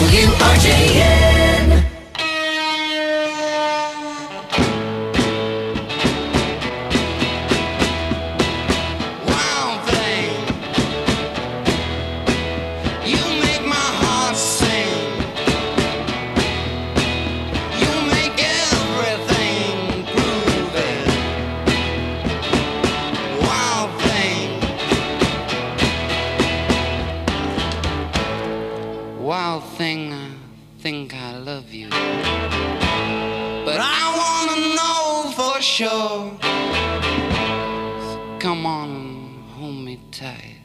WRJN. Wild thing, I think I love you, but I wanna know for sure. So come on and hold me tight.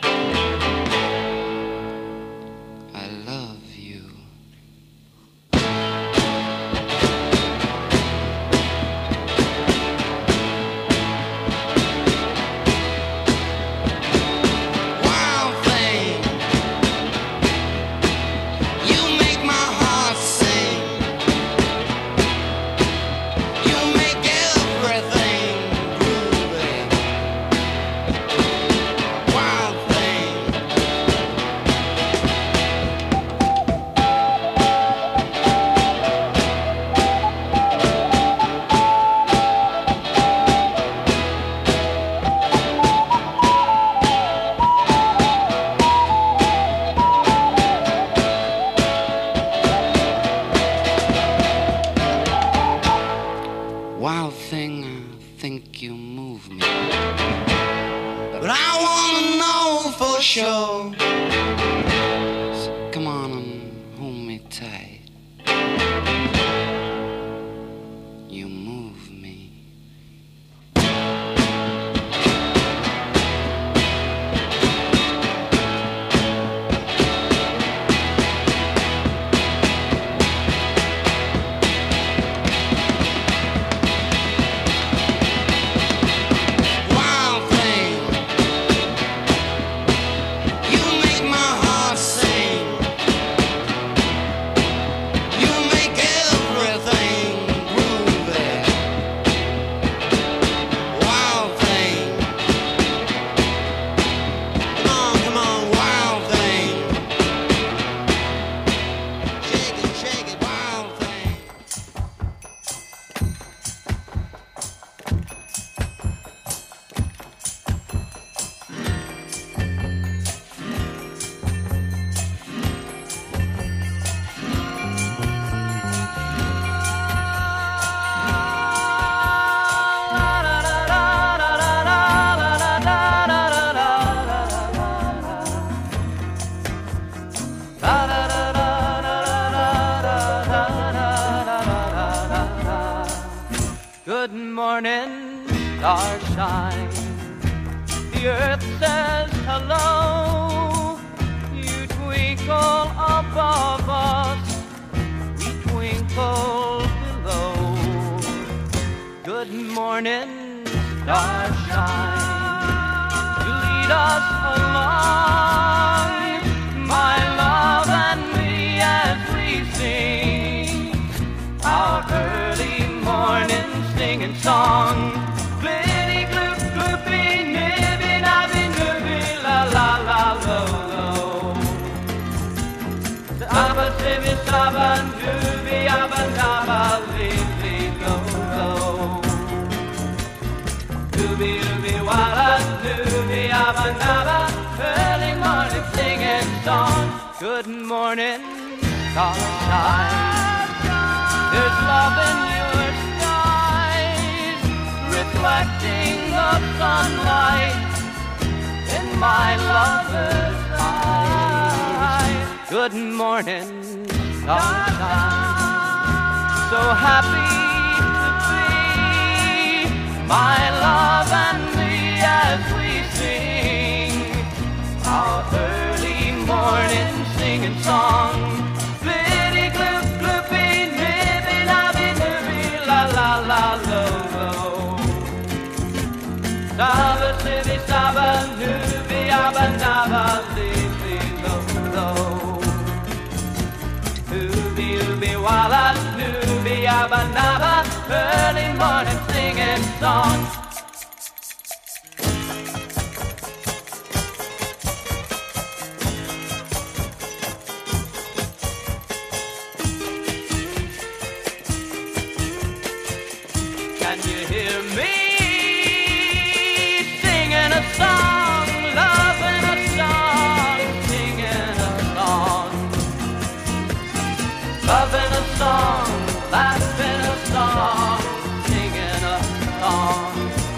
I love you. Wild thing, I think you move me, but I wanna know for sure. So come on and hold me tight. You move me. Good morning, starshine. The earth says hello. You twinkle above us, we twinkle below. Good morning, starshine. You lead us along, my love and me, as we sing our early morning singing song. Glitty gloop gloopy nibby nabby nibby la la la lo lo. Abba sibby sabba nubby abba nabba lily lo lo. Dooby dooby walla dooby abba nabba. Early morning singing song. Good morning, starshine. There's love in your skies, reflecting the sunlight in my lover's eyes. Good morning, sunshine. So happy to be, my love and me, as we sing our early morning singing song. Glitty gloop gloopy nibby nabby nibby la la la lo lo. Saba sibby saba nubby abba nabba lily lo lo. Ooby ooby walla nubby abba nabba. Early morning singing song. Can you hear me singing a song, loving a song, singing a song, loving a song, laughing a song, singing a song,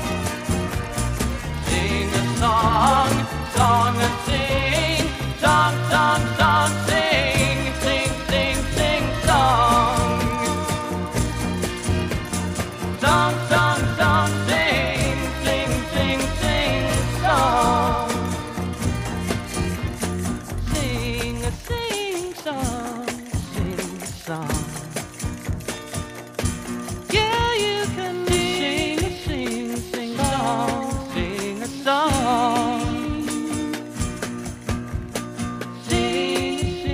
sing a song, song and sing, song, song, song, sing, sing, sing, sing, song. Song, song, song, sing, sing, sing, sing, song. Sing a sing song, sing a song. Yeah, you can sing a sing song, sing a song. Sing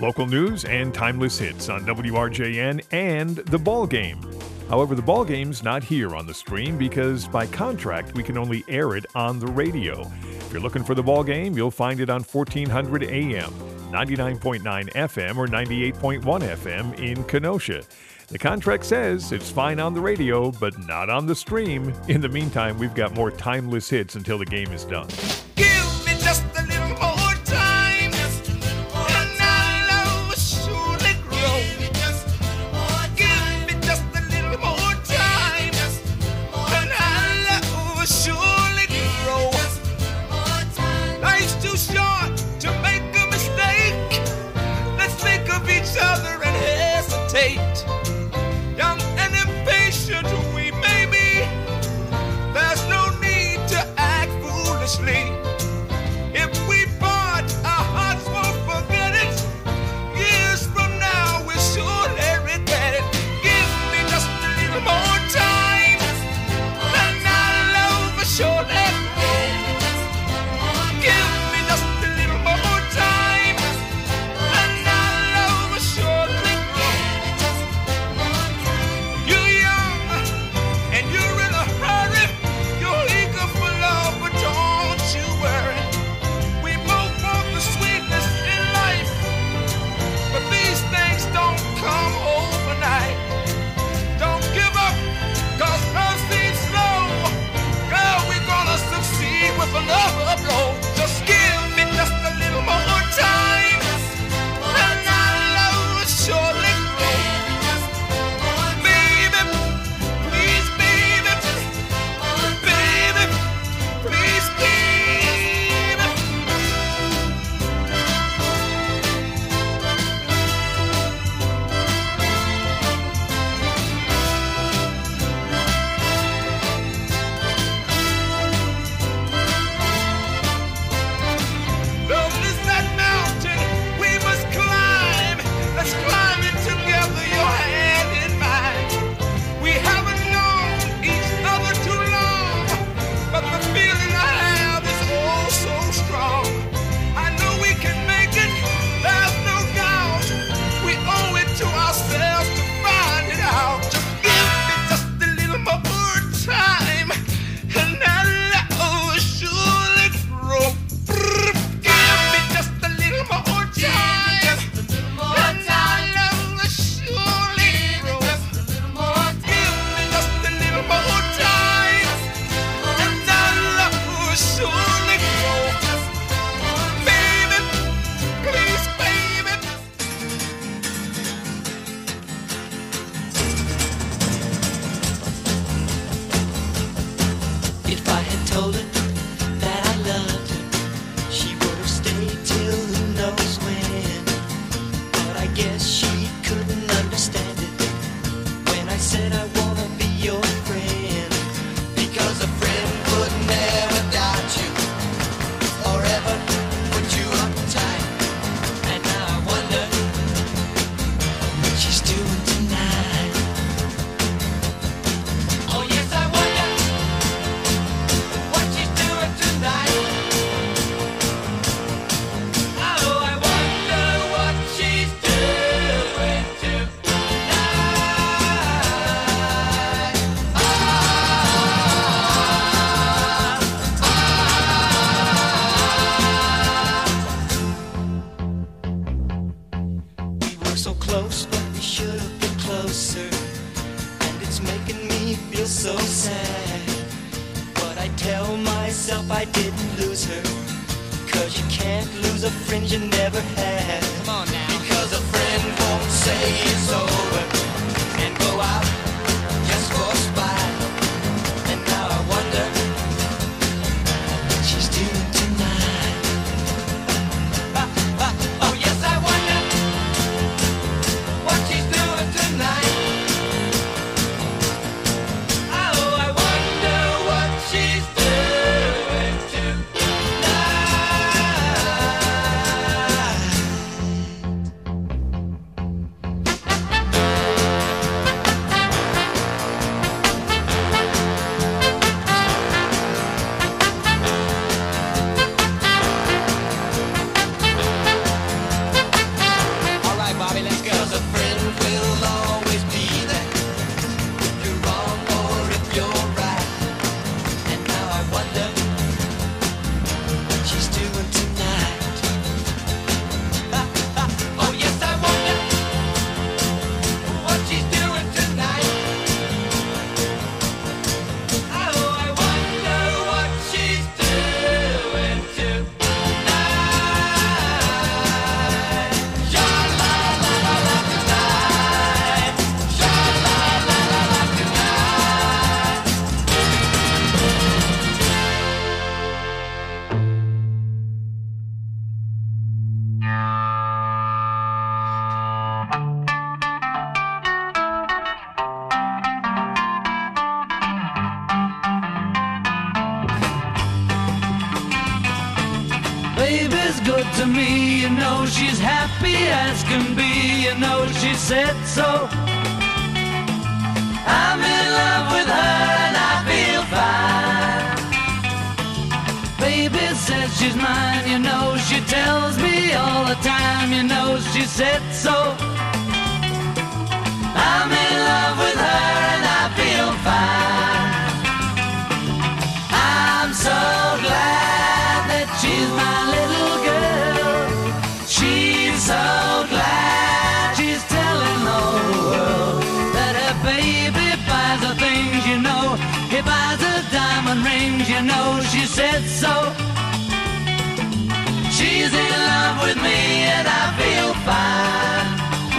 local news and timeless hits on WRJN and The Ball Game. However, The Ball Game's not here on the stream because by contract we can only air it on the radio. If you're looking for The Ball Game, you'll find it on 1400 AM, 99.9 FM, or 98.1 FM in Kenosha. The contract says it's fine on the radio, but not on the stream. In the meantime, we've got more timeless hits until the game is done. Give me just a little more time, and our love will surely grow. Give me just a little more time, and our love will surely grow. Life's too short to make a mistake. Let's think of each other and hesitate. Young and impatient we may be, there's no need to act foolishly. If we part, our hearts won't forget it. Years from now, we'll surely regret it. Give me just a little more time, and our love will surely grow. Give me just a little more time, and our love will surely grow. You're young, and you're in a hurry. You're eager for love, but don't you worry. We both want the sweetness in life, but these things don't come overnight. Don't give up, 'cause love seems slow. Girl, we're gonna succeed with another blow. Just give me just a little more time, and our love will surely grow. Baby, please, baby, baby, please, baby. Love is that mountain we must climb. Let's climb it together, your hand in mine. We haven't known each other too long, but the feeling I have is oh so strong. I know we can make it, there's no doubt. We owe it to ourselves to find it out. Just give me just a little more time, and our love will surely grow. Give me just a little more time, and our love will surely grow. Give me just a little more time, and our love will surely grow. Baby, please, baby. If I had told her that I loved her, she would have stayed till who knows when. But I guess she couldn't understand it when I said I wanna be your friend. Because a friend would never doubt you or ever put you uptight. And now I wonder what she's doing tonight. Oh yes, I wonder what she's doing tonight. Oh, I wonder what she's doing tonight. We were so close, but we should have been closer. And it's making me feel so sad. But I tell myself I didn't lose her. 'Cause you can't lose a friend you never had. Come on now. Because a friend won't say it's over and go out just for spite. And now I wonder what she's doing tonight. Oh yes, I wonder what she's doing tonight. Oh, I wonder what she's doing tonight. good to me, you know she's happy as can be, you know she said so. I'm in love with her and I feel fine. Baby says she's mine, you know she tells me all the time, you know she said so. I'm in love with her and I feel fine. I'm so glad that she's my little girl. She's so glad she's telling the whole world that her baby buys her things, you know. He buys her diamond rings, you know she said so. She's in love with me and I feel fine.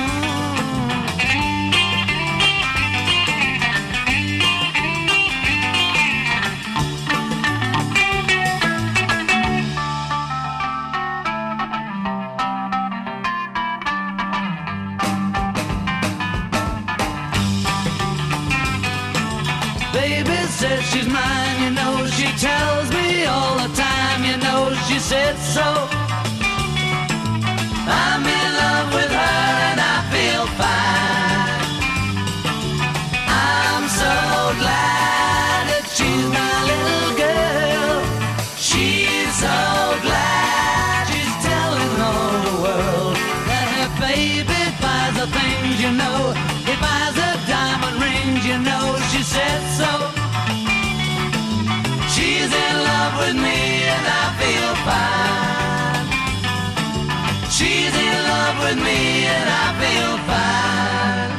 Baby says she's mine, you know she tells me all the time, you know she said so. I'm in love with her and I feel fine. I'm so glad that she's my little girl. She's so glad she's telling all the world that her baby buys her things, you know. He buys her diamond rings, you know she said so. She's in love with me and I feel fine. She's in love with me and I feel fine.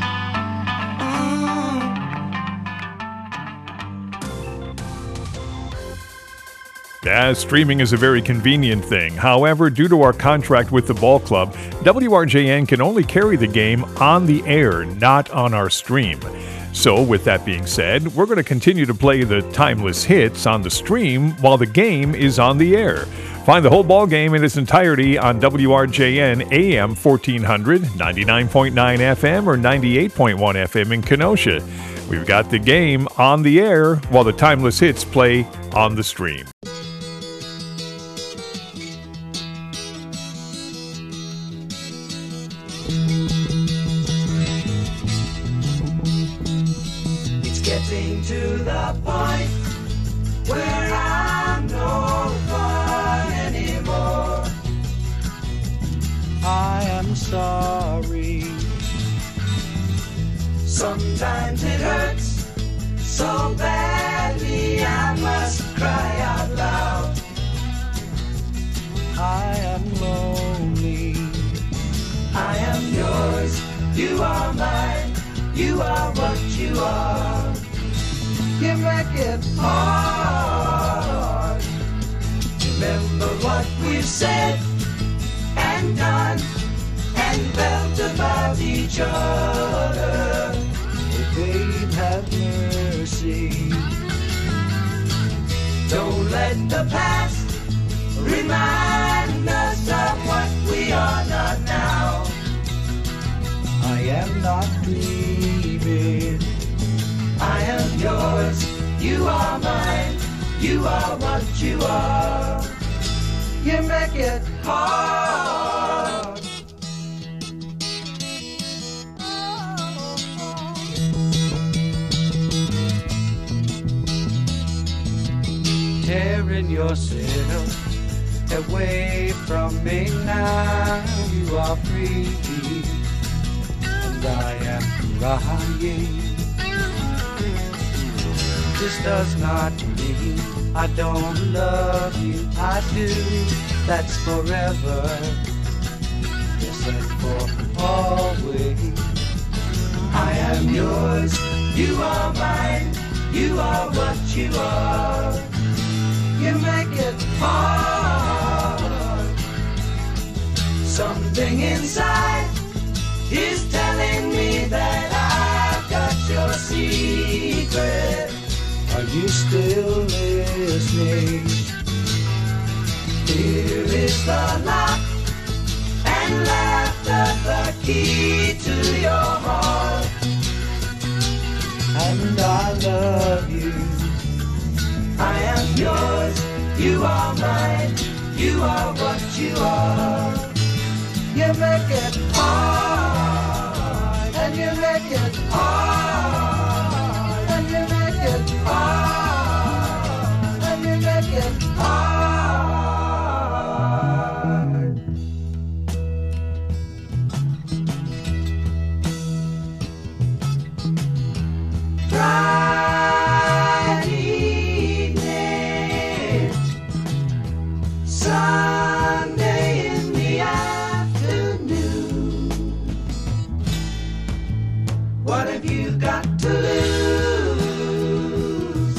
Yeah, streaming is a very convenient thing. However, due to our contract with the ball club, WRJN can only carry the game on the air, not on our stream. So, with that being said, we're going to continue to play the timeless hits on the stream while the game is on the air. Find the whole ball game in its entirety on WRJN AM 1400, 99.9 FM, or 98.1 FM in Kenosha. We've got the game on the air while the timeless hits play on the stream. Getting to the point where I'm no fun anymore. I am sorry. Sometimes it hurts so badly I must cry out loud. I am lonely. I am yours. You are mine. You are what you are. You make it hard. Remember what we've said and done and felt about each other. Oh, babe, have mercy. Don't let the past remind us of what we are not now. I am not grieving. I am yours, you are mine, you are what you are. You make it hard. Tearing yourself away from me now, you are free, and I am crying. This does not mean I don't love you, I do, that's forever, yes and for always. I am yours, you are mine, you are what you are. You make it hard. Something inside is telling me that I've got your secret. Are you still listening? Here is the lock and laughter, the key to your heart. And I love you. I am yours, you are mine, you are what you make it hard, and you make it hard, and you make it hard, and you make it hard. Friday evening, Sunday in the afternoon. What have you got to lose?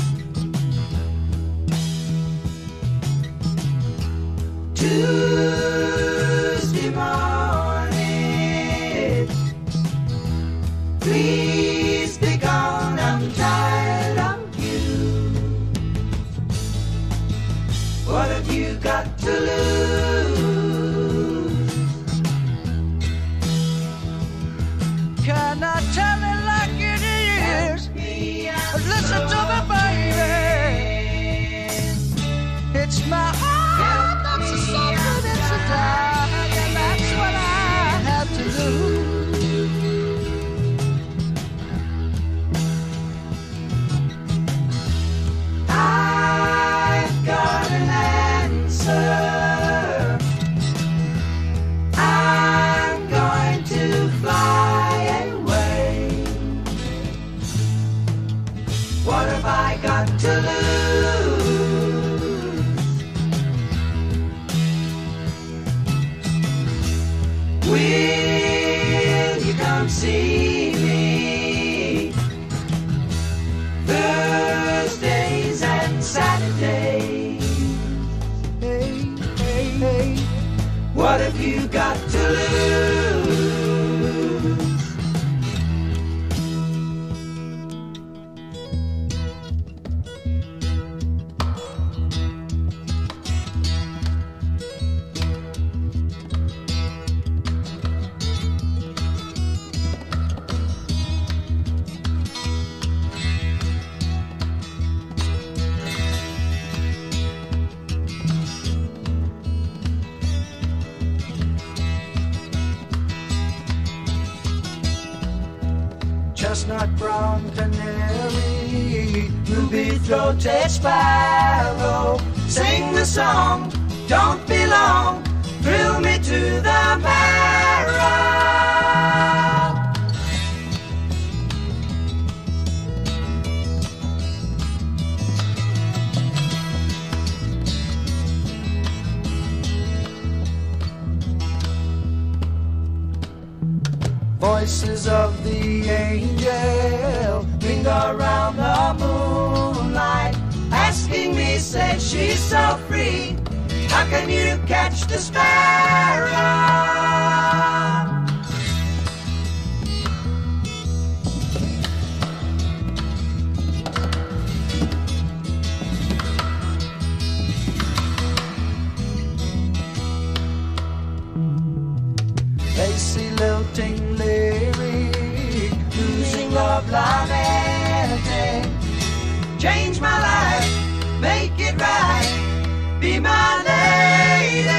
Tuesday morning, please be gone, I'm tired of you. What have you got to lose? Can I tell it like it is? Listen to me, baby. It's my heart that's a something, it's a die, and that's what I have to lose. I've got an answer. I'm going to fly away. What have I got to lose? Will you come see me Thursdays and Saturdays? Hey, hey, hey. What have you got to lose? Chestnut brown canary, ruby-throated sparrow, sing the song, don't be long, thrill me to the marrow. Voices of the angel ring around the moonlight, asking me, say she's so free, how can you catch the sparrow? Lacy lilting lyric, losing love lamenting, change my life, make it right, be my lady.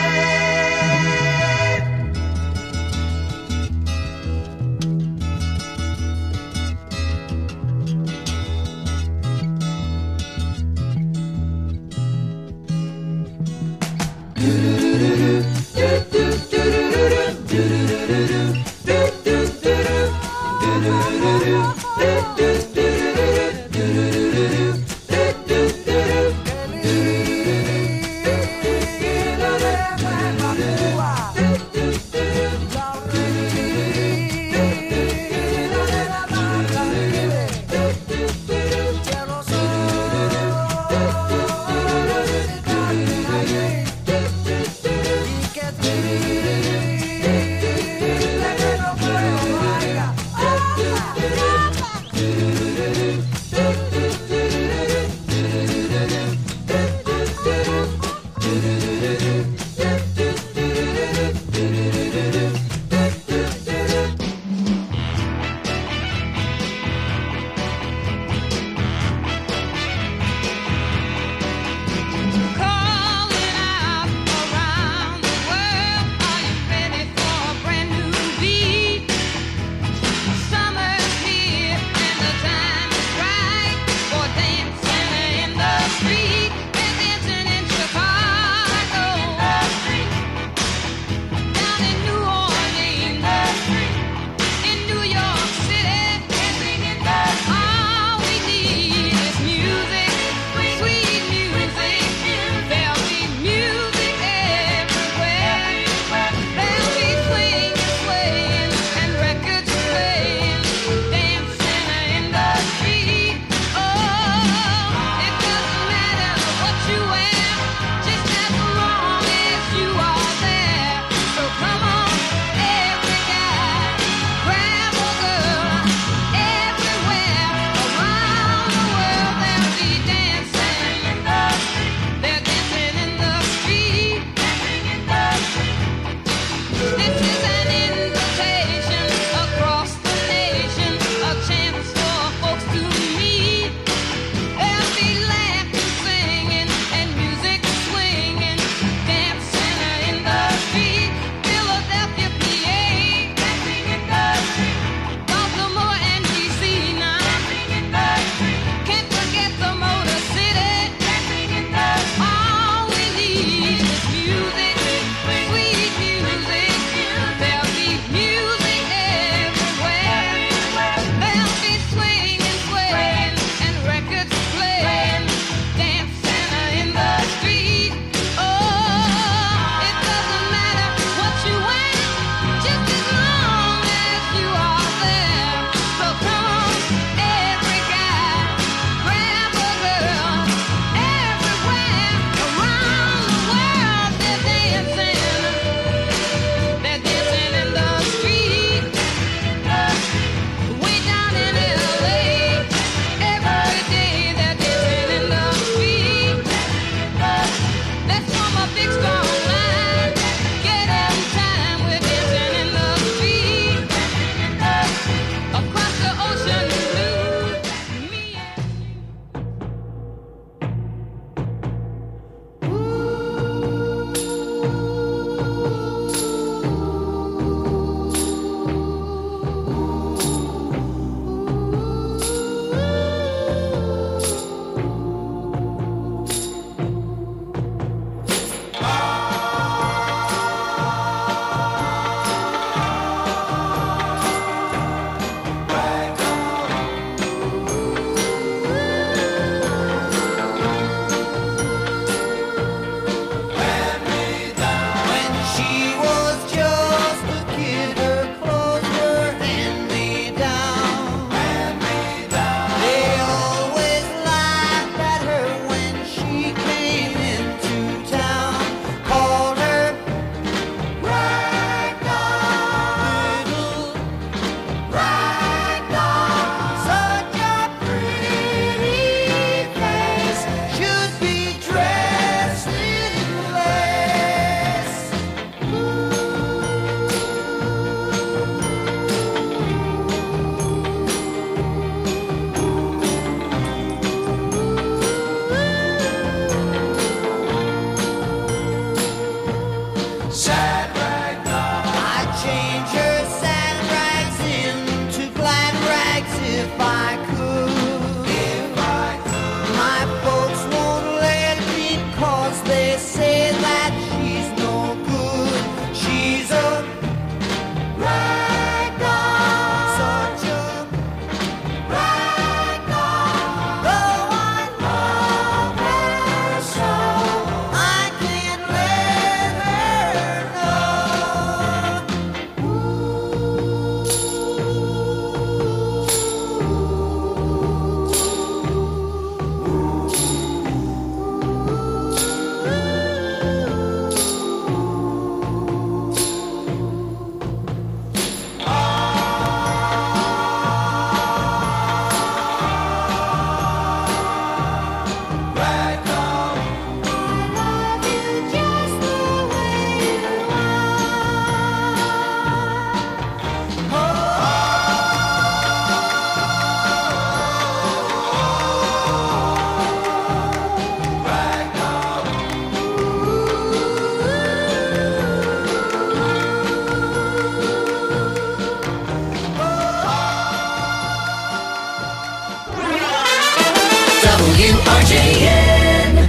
WRJN.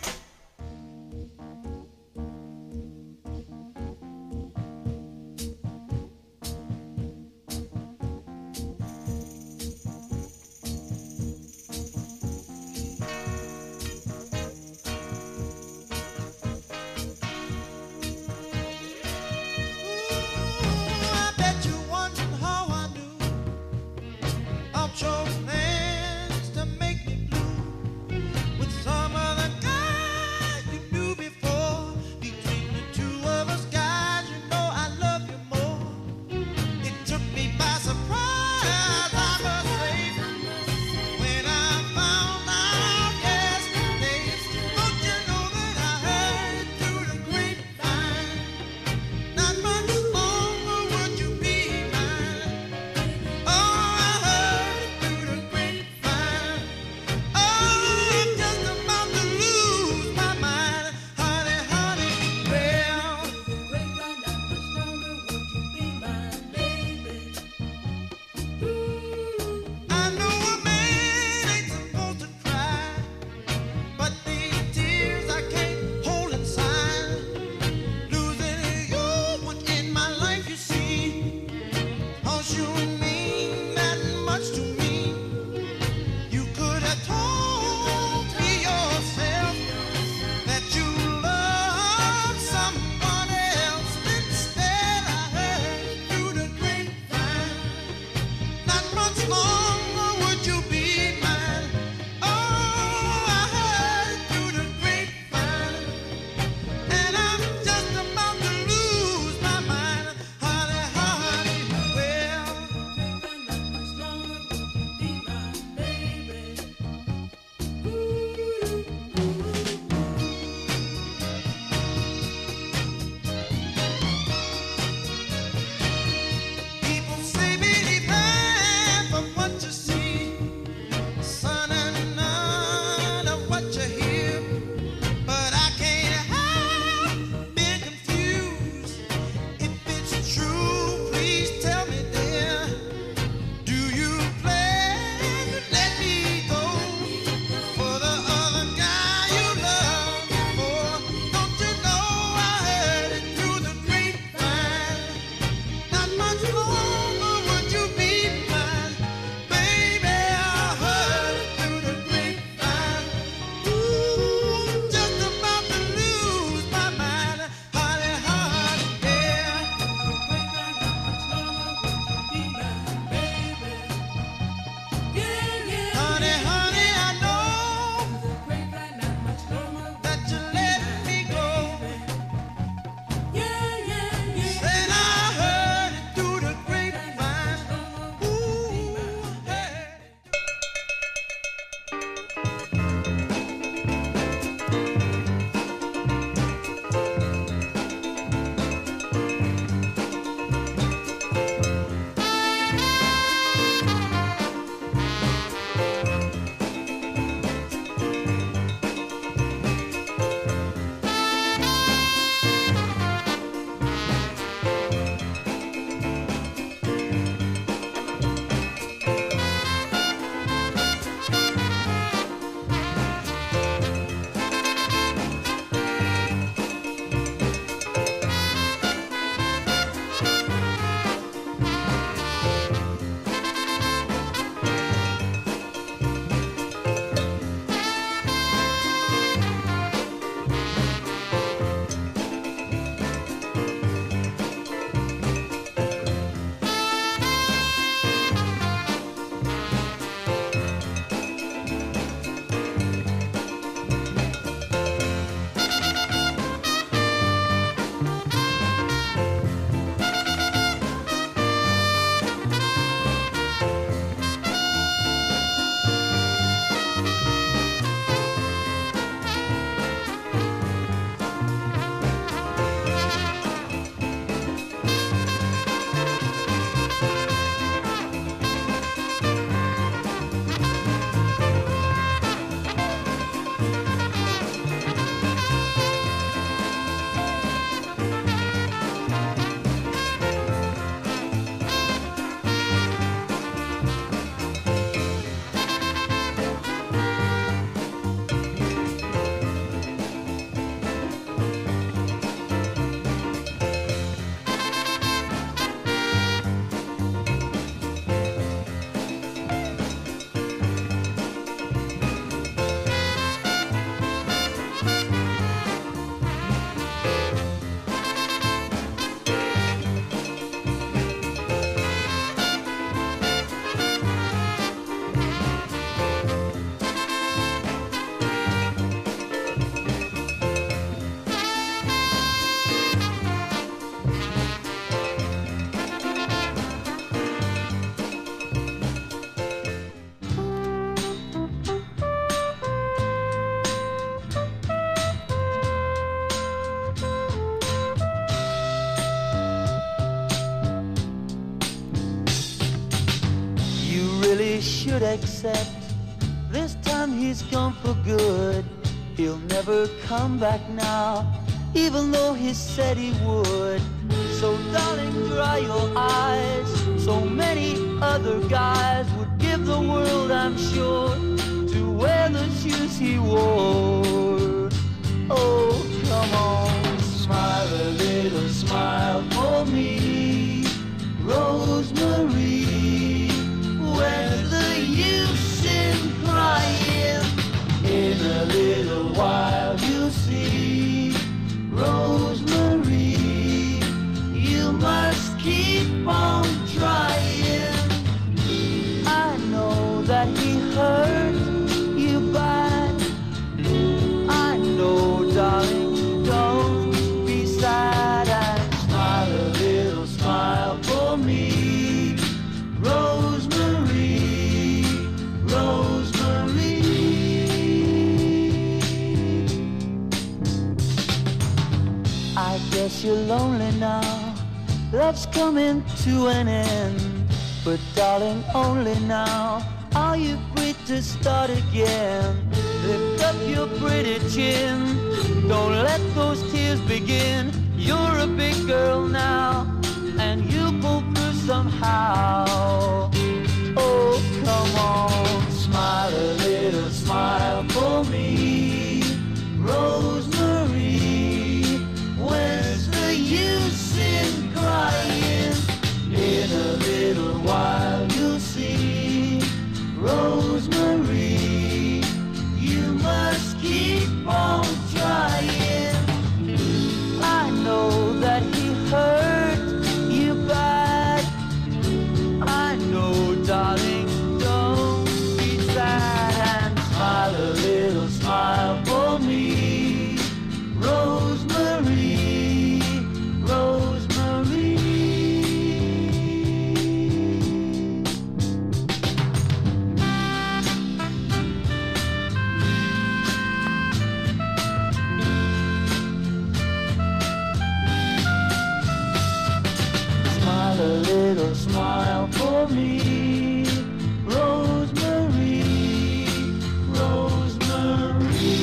I bet you're wondering how I knew of your plans to make me blue with some should accept. This time he's gone for good. He'll never come back now, even though he said he would. So darling, dry your eyes. So many other guys would give the world, I'm sure, to wear the shoes he wore. Oh, come on, smile a little smile for me, Rosemary. Where's the use in crying? In a little while you'll see, Rosemary, you must keep on trying. I know that he hurt you bad. I know, darling, don't be sad, and smile a little smile for me, Rosemary, Rosemary. I guess you're lonely now, love's coming to an end. But darling, only now are you free to start again. Lift up your pretty chin, don't let those tears begin. You're a big girl now, and you'll pull through somehow. Oh, come on, smile a little smile for me, Rosemary. Where's the use in crying? In a little while you'll see, Rosemary, you must keep on trying. I know that he hurt you bad. I know, darling, don't be sad, and smile a little smile for me, Rosemary, Rosemary. Smile a little smile for me, Rosemary, Rosemary.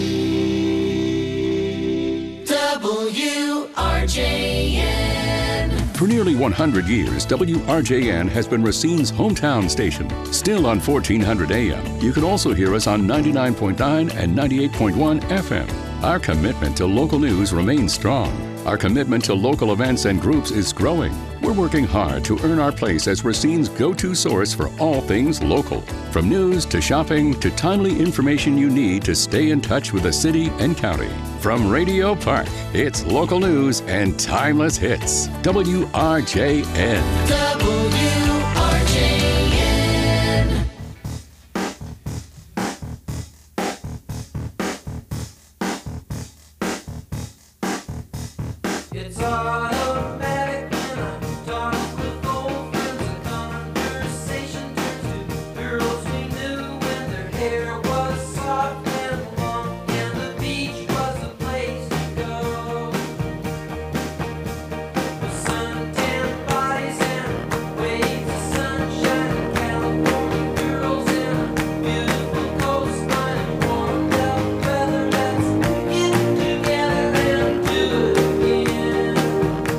WRJN. For nearly 100 years, WRJN has been Racine's hometown station. Still on 1400 AM. You can also hear us on 99.9 and 98.1 FM. Our commitment to local news remains strong. Our commitment to local events and groups is growing. We're working hard to earn our place as Racine's go-to source for all things local. From news to shopping to timely information you need to stay in touch with the city and county. From Radio Park, it's local news and timeless hits. WRJN. WRJN. It's automatic when I talk with old friends. The conversation turns to girls we knew when their hair was soft and long, and the beach was the place to go. With suntan bodies and waves of sunshine, and California girls and a beautiful coastline and warm up weather. Let's get together and do it again.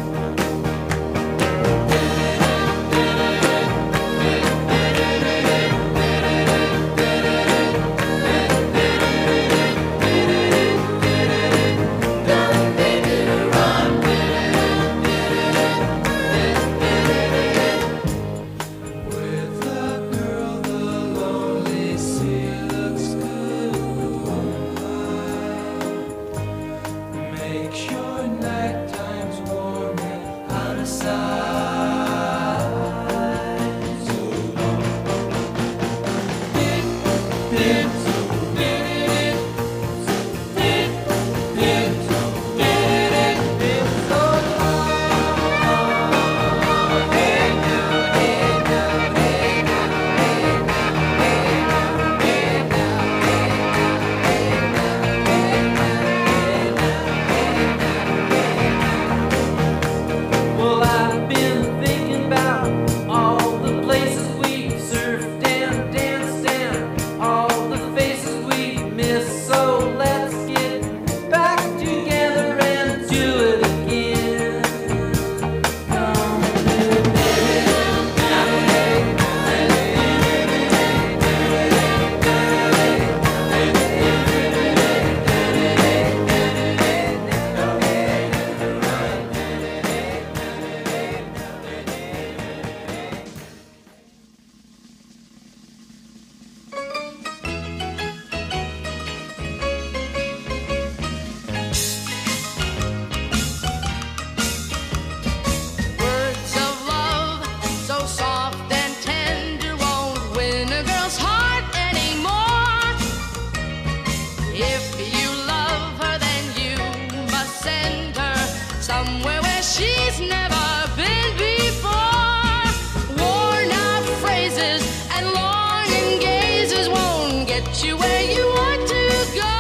get you where you want to go.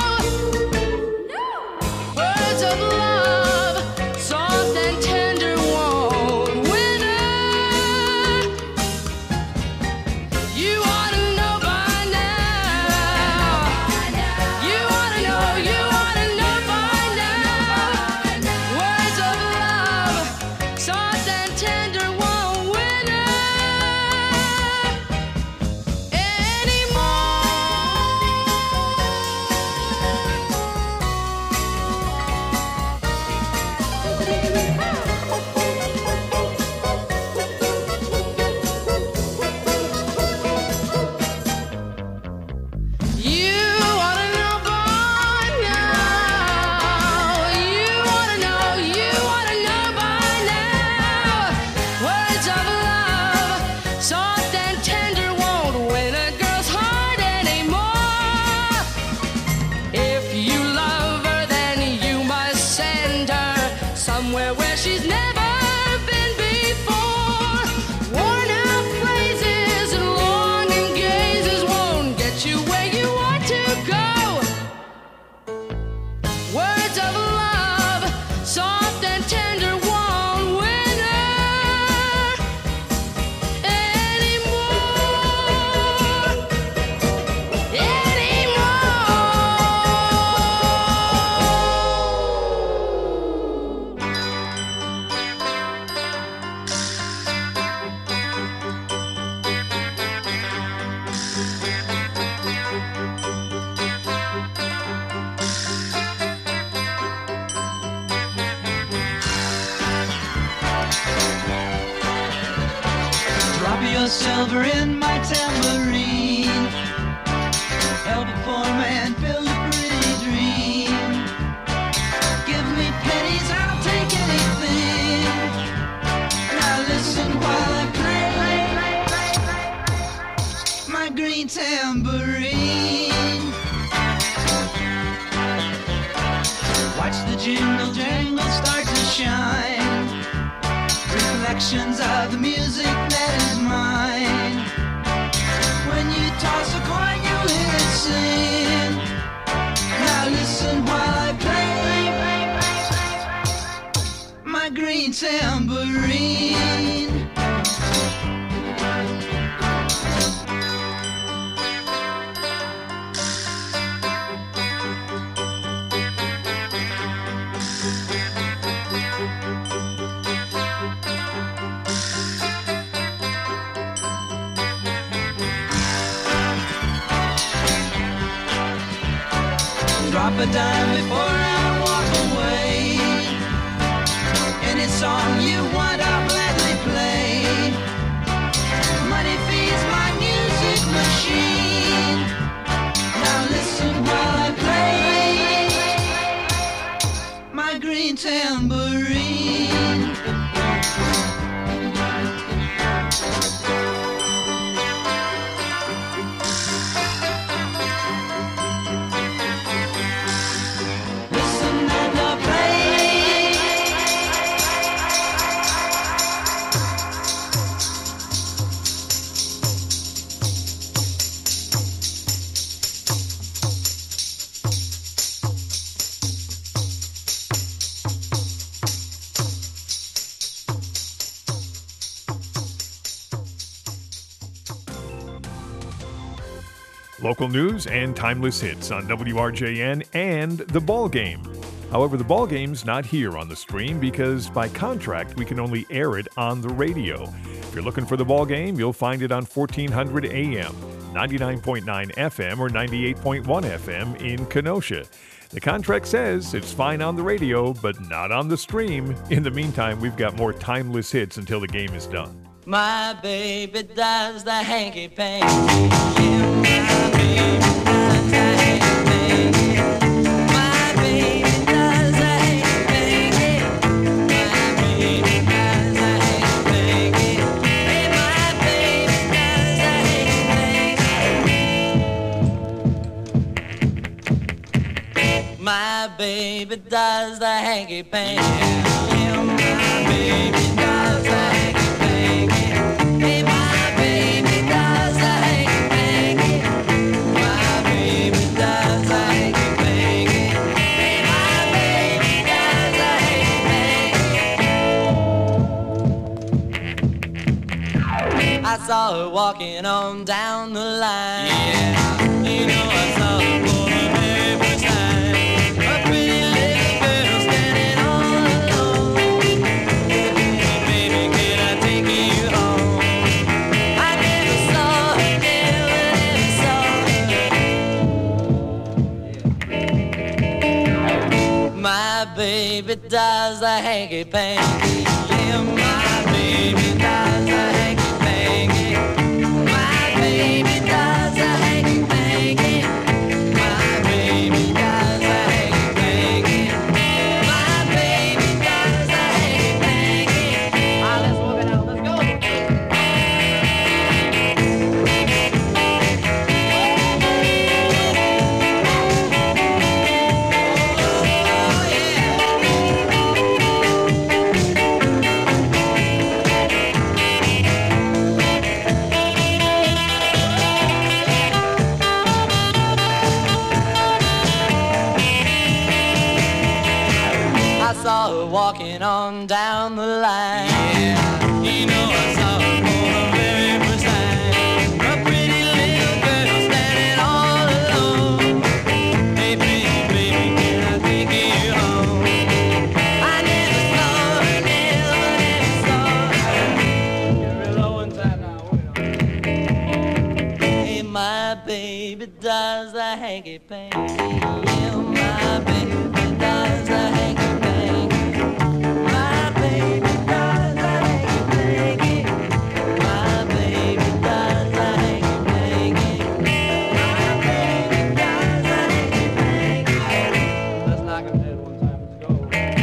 Words of love, soft and tender, won't win her. You ought to know by now. You ought to know by now. Words of love, soft and tender, won't win her You ought to know by now. You ought to know by now. Words of love, soft and tender, won't win a girl's heart anymore. If you love her, then you must send her somewhere where she's never been before. Worn out phrases and longing gazes won't get you where you want to go. Words of love, soft and tender, won't win her anymore. Drop your silver in my tambourine. Help a poor man build a pretty dream. Give me pennies, I'll take anything. Now listen while I play my green tambourine. Watch the jingle jangle start to shine. Reflections of the music that is mine. When you toss a coin, you hear it sing. Now listen while I play my green tambourine. Drop a dime before I walk away. Any song you want, I'll gladly play. Money feeds my music machine. Now listen while I play my green tambourine. Local news and timeless hits on WRJN and The Ball Game. However, The Ball Game's not here on the stream because by contract we can only air it on the radio. If you're looking for The Ball Game, you'll find it on 1400 AM, 99.9 FM, or 98.1 FM in Kenosha. The contract says it's fine on the radio, but not on the stream. In the meantime, we've got more timeless hits until the game is done. My baby does the hanky panky. Yeah, my baby does the hanky panky. My baby does the hanky panky. My baby does the hanky panky. Hey, my baby does the hanky panky. My baby does the hanky panky. Yeah, my baby does the hanky panky. Hey, my baby does the hanky panky. My walking on down the line. Yeah, you know I saw her for the very first time. A pretty little girl standing all alone. Baby, can I take you home? I never saw her, never saw her. My baby does the hanky-panky. Yeah, my baby does the hanky-panky. My baby does the hanky-panky. My baby does the hanky-panky. My baby does the hanky-panky. Ah, let's walk it out. Let's go. I saw her walking on down the line. Yeah, you know I saw her for the very first time. A pretty little girl standing all alone. Hey, baby, baby, can I take you home? I never saw her, never saw her. Get real low in time now. Hey, my baby does the hanky-panky. Yeah, my baby does the hanky-panky. My baby does the hanky-panky. My baby does the hanky-panky. My baby does the hanky-panky. Let's knock him dead one time. Let's go.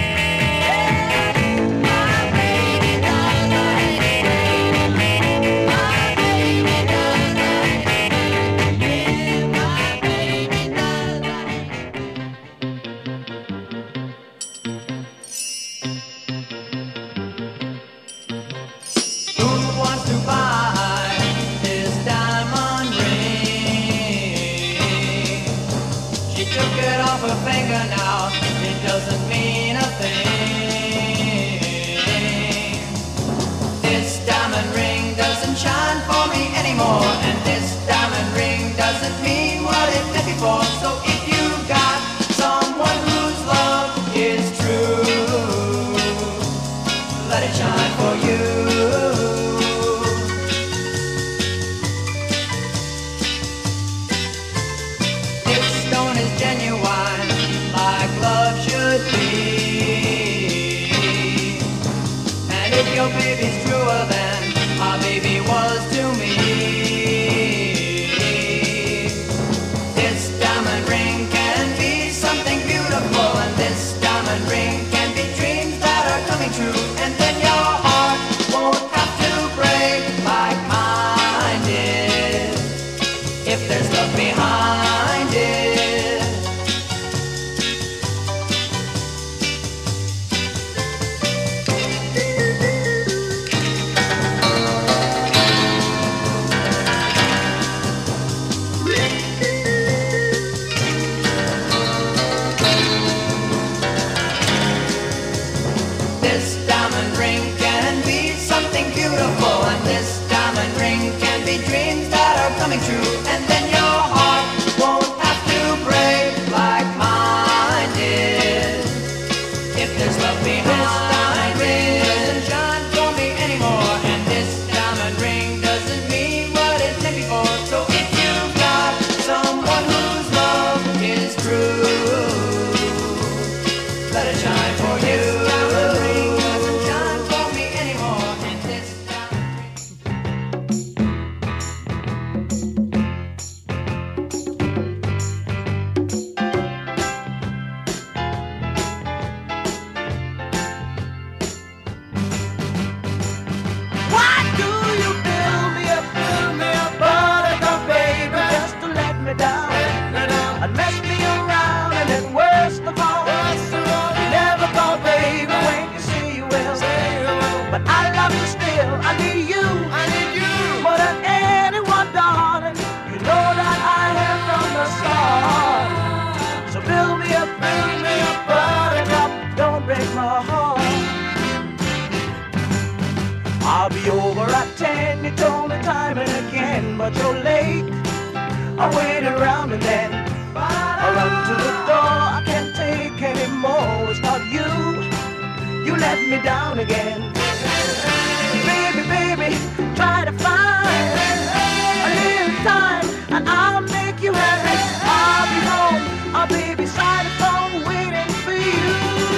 My baby does the hanky-panky. My baby does the hanky-panky. Yeah, my baby does the Who wants to buy this diamond ring? She took it off her finger now, it doesn't mean a thing. This diamond ring doesn't shine for me anymore, and this diamond ring doesn't mean what it did before. So if you've got someone whose love is true, let it shine for you. This stone is genuine, like love should be. And if your baby's truer than our baby was to me, this diamond ring can be something beautiful, and this diamond ring can be dreams that are coming true. And then your heart won't have to break like mine did, if there's love behind it. This diamond ring can be something beautiful, and this diamond ring can be dreams that are coming true. And then your heart won't have to break like mine did, if there's love behind. This diamond ring doesn't shine for me anymore, and this diamond ring doesn't mean what it meant before. So if you've got someone whose love is true, let it shine for you. This diamond ring doesn't shine for me anymore, and this diamond Why do you build me up, buttercup, baby, just to let me down, and mess me around, and then worst of all, you never call, baby, when you say you will. But I love you still, I need you more than anyone, darling. You know that I have from the start. So build me up, buttercup, don't break my heart. I'll be over at 10, you told me time and again. down and then I run to the door. I can't take anymore. It's not you. You let me down again. Baby, baby, try to find a little time and I'll make you happy. I'll be home, I'll be beside the phone waiting for you.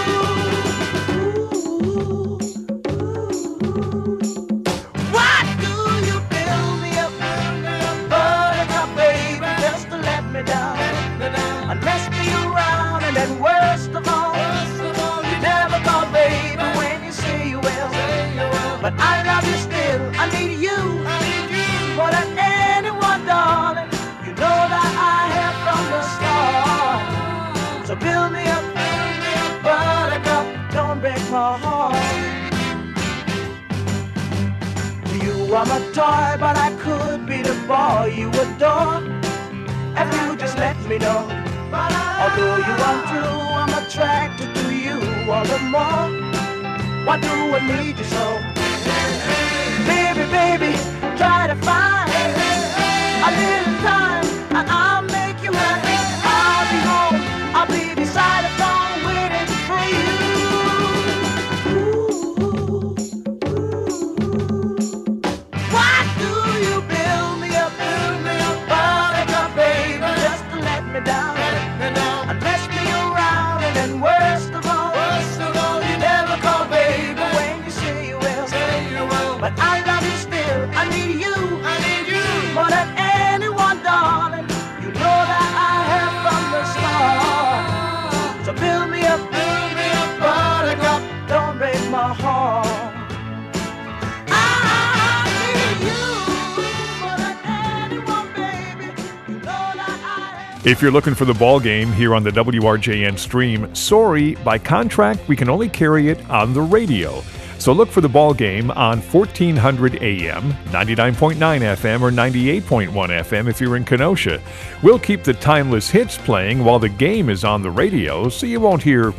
Why do you build me up, buttercup, baby, just to let me down and mess me around? And then worst of all, you never call, baby, when you say you will. But I love you still, I need you more than anyone, darling. You know that I have from the start. So build me up, buttercup, don't break my heart. You are my toy, but I could be the boy you adore if you just let me know. Although you are true, I'm attracted to you all the more. Why do I need you so? Baby, baby, try to find a little time and I'll make you happy. I'll be home, I'll be beside the phone waiting for you. Why do you build me up, buttercup, baby, just to let me down and mess me around? And then worst of all, you never call, baby, when you say you will. But I love you still, I need you more than anyone, darling. You know that I have from the start. So build me up, buttercup, don't break my heart. I need you more than anyone, baby. You know that I have. If you're looking for the ball game here on the WRJN stream, sorry, by contract, we can only carry it on the radio. So look for the ball game on 1400 AM, 99.9 FM, or 98.1 FM if you're in Kenosha. We'll keep the timeless hits playing while the game is on the radio, so you won't hear